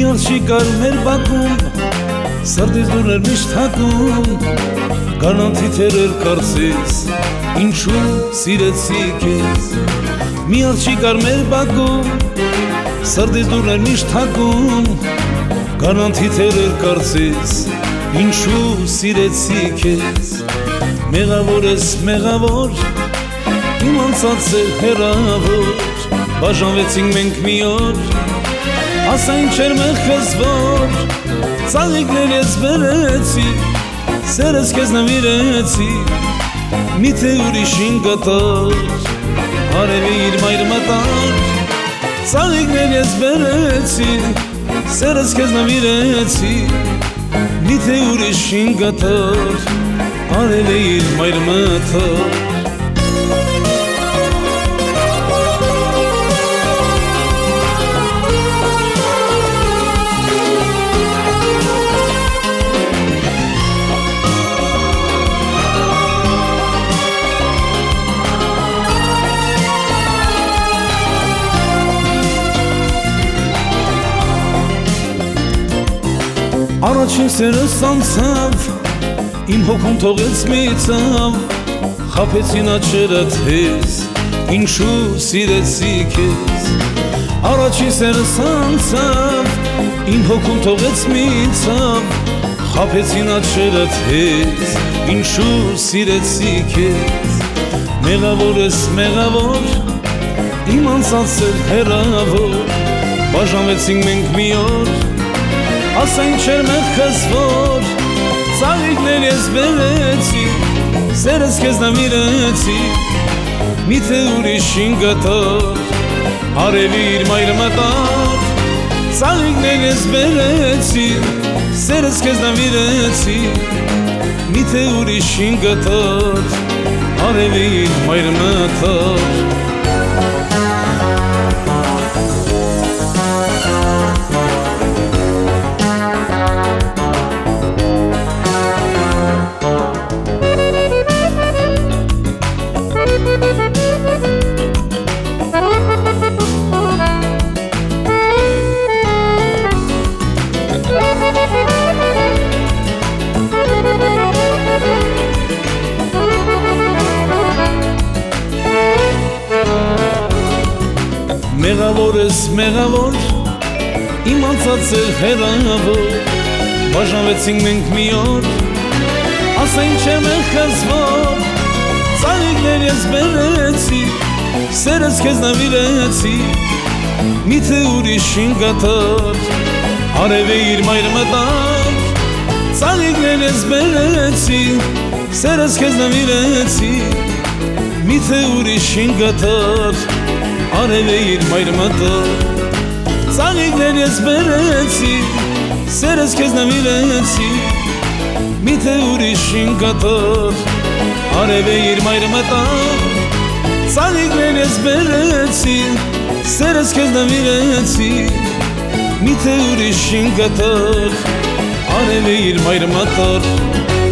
Միացի կար մեր բակում, սրտից դուրներ միշտ հակում, գանանթի թերեր կարծես, ինչու սիրեցի քեզ։ Միացի կար մեր բակում, սրտից դուրներ միշտ հակում, գանանթի թերեր կարծես, ինչու սիրեցի քեզ։ Մեղավոր ես մեղավոր, իմ անցած է հեռավոր, բաժանվեցինք մենք մի օր, ասա ինչ էր մեղքս որ, ծաղիկներ ես բերեցի, սերս քեզ նվիրեցի, միթե ուրիշին կտար, արևի իր մայր մտար, ծաղիկներ ես բերեցի, սերս քեզ նվիրեցի, միթե ուրիշին կտար, արևի իր մայր մտար։ Առաջին սերս անցավ, իմ հոգում թողեց մի ցավ, խաբեցին աչքերդ հեզ, ինչու սիրեցի քեզ։ Առաջին սերս անցավ, իմ հոգում թողեց մի ցավ, խաբեցին աչքերդ հեզ, ինչու սիրեցի քեզ։ Մեղավոր ես մեղավոր, իմ անցած էր հեռավոր, բաժանվեցինք մենք մի օր, ասա ինչ էր մեղքս որ, ծաղիկներ ես բերեցի, սերս քեզ նվիրեցի, միթե ուրիշին կտար, արևի իր մայր մտար, ծաղիկներ ես բերեցի, սերս քեզ նվիրեցի, միթե ուրիշին կտար, արևի իր մայր մտար։ Մեղավոր ես մեղավոր, իմ անցած էր հեռավոր, բաժանվեցինք մենք մի օր, ասա ինչ է մեղքս որ, ծաղիկներ ես բերեցի, սերս քեզ նվիրեցի, միթե ուրիշին կտար, արևի իր մայր մտար, ծաղիկներ ես բերեցի, սերս քեզ նվիրեցի, միթե ուրիշին կտար, արևի իր մայր մտար, ծաղիկներ ես բերեցի, սերս քեզ նվիրեցի, միթե ուրիշին կտար, արևի իր մայր մտար, ծաղիկներ ես բերեցի, սերս քեզ նվիրեցի, միթե ուրիշին կտար, արևի իր մայր մտար։